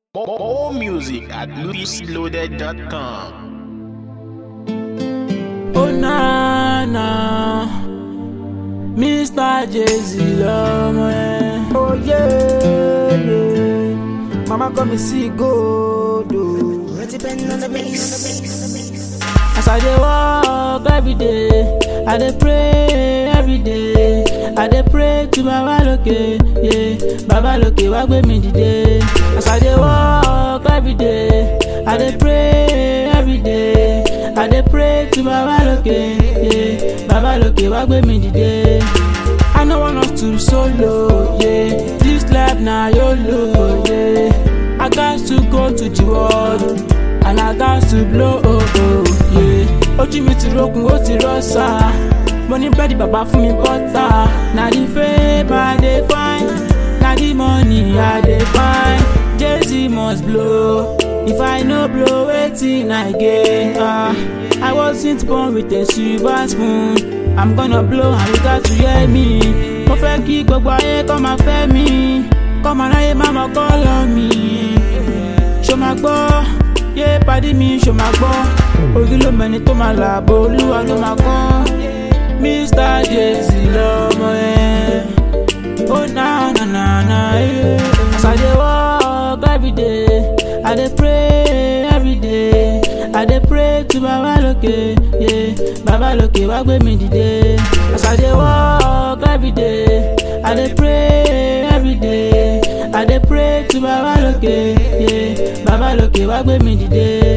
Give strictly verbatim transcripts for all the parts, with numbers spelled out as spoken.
More music at louis loaded dot com. Oh na na, Mister Jay-Z lọ́mọ ẹ̀. Oh yeah, yeah. Mama come and see gold. As I dey walk every day, I dey pray every day. I dey pray to Baba Loke, yeah. Baba Loke wá gbé mi dìde. As I dey walk every day, I dey pray every day. I dey pray to Baba Loke, yeah. Baba Loke wá gbé mi dìde. I no want us to solo, yeah. This life na YOLO, yeah. I got to go to the world, and I got to blow, oh, oh, yeah. Ojú mi ti rókun, ó ti rọ́ṣà. Mo ní bẹ́ẹ̀dì bàbá fún mi bọ́tà. Na the fame I dey find, na the money I dey find. Jay-Z must blow, if I no blow wetin I get. Ah, I wasn't born with a silver spoon. I'm gonna blow and you got to hear me. Mo fẹ́ kí gbogbo ayé kó máa fẹ́ mi, kó máa ráyè má mọ̀ kọ́ lọ mi. Ṣo máa gbọ́? Yé pàdé mi ṣo máa gbọ́? Orí ló mẹ́ni tó máa làbò, Olúwa ló máa kọ́. Mister Jay-Z lọ́mọ ẹ̀. Oh na na na na, yeah. As I dey walk every day, I dey pray every day. I dey pray to Baba Loke, yeah. Baba Loke wá gbé mi dìde. As I dey walk every day, I dey pray every day. I dey pray to Baba Loke, yeah. Baba Loke wá gbé mi dìde.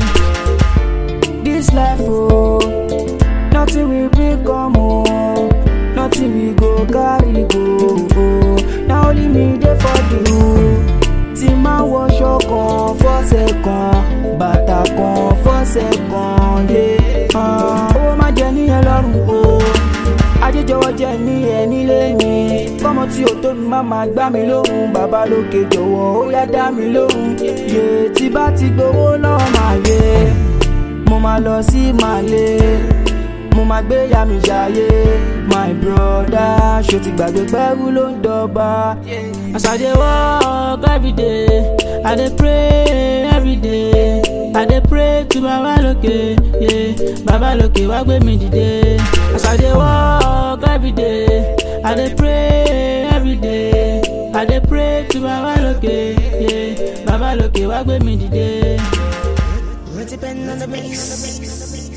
This life, oh, nothing will become, oh, nothing we go carry go, oh. Now only me dey for you. Tí máa wọṣọ kan fọ́sẹ̀ kan, bàtà kan fọ́sẹ̀ kan, yeah. Owó má jẹ níyẹn lọ́rùn o, ajéjọwọ́ jẹ ní ẹ nílé mi. Kọ́mọ tí ò tó mi má máa gbá mi lóhùn, Baba Lókè jọ̀wọ́ ó yá dá mi lóhùn. Yé tí bá ti gbowó lọ́wọ́ máa yé, mo máa lọ sí Màlé, mo máa gbé ya mi jayé. My brother, ṣó ti gbàgbé pẹ́rú ló ń dọ́gba. As I dey walk every day, I dey pray every day. I dey pray to Baba Loke, yeah. Baba Loke wá gbé mi dìde. As I dey walk every day, I dey pray every day. I dey pray to Baba Loke, yeah. Baba Loke wá gbé mi dìde. Depend on the mix.